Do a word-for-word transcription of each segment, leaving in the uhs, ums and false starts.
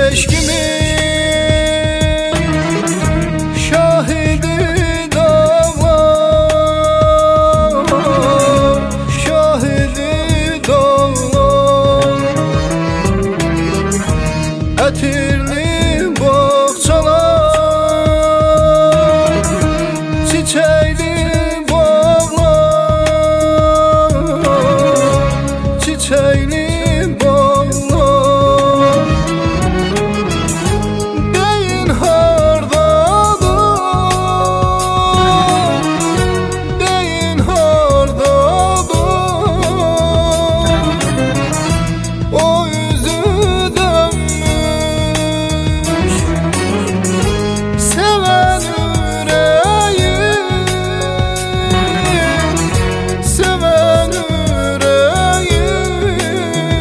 keşkimin şahidi dağlar, şahidi dağlar. Etirli boğçalar, çiçekli bağlar, çiçekli bağlar. Deyin hardadır, deyin hardadır. O yüzü dönmüş seven yüreğim, seven yüreğim.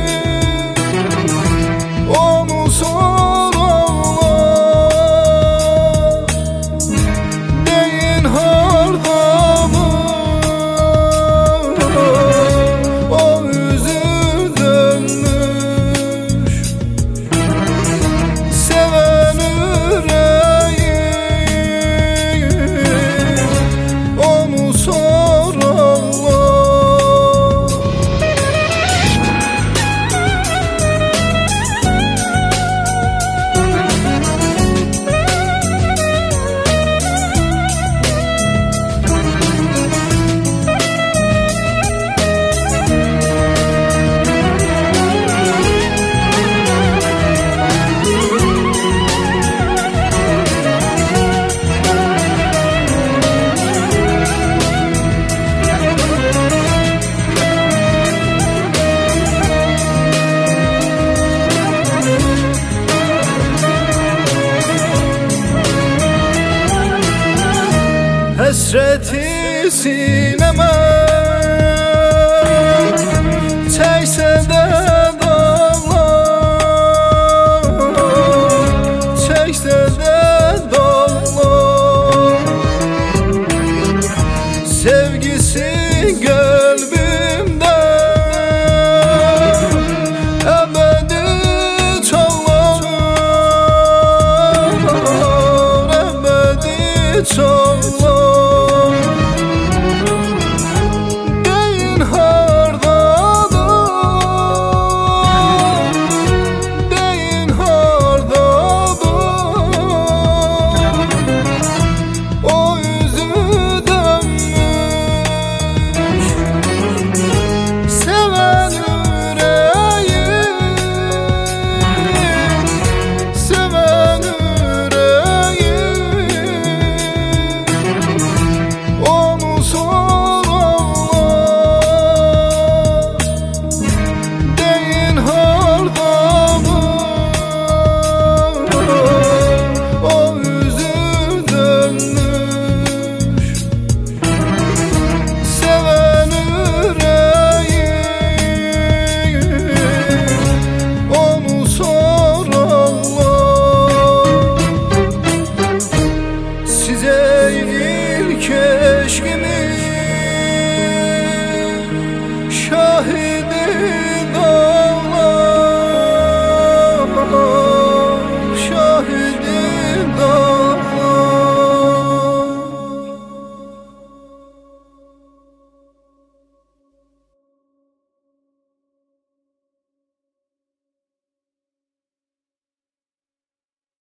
Onu sorarlar, deyin hardadır. O yüzü dönmüş seven yüreğim. Onu sorarlar. Hasreti sineme çekse de dağlar, çekse de dağlar. Sevgisi kalbimde ebedi çalar, ebedi çalar. Deyin hardadır, deyin hardadır. O yüzü dönmüş seven yüreğim, seven yüreğim. Onu sorarlar, deyin hardadır. O yüzü dönmüş seven yüreğim. Onu sorarlar. Size ilk keşkimin şahidi dağlar.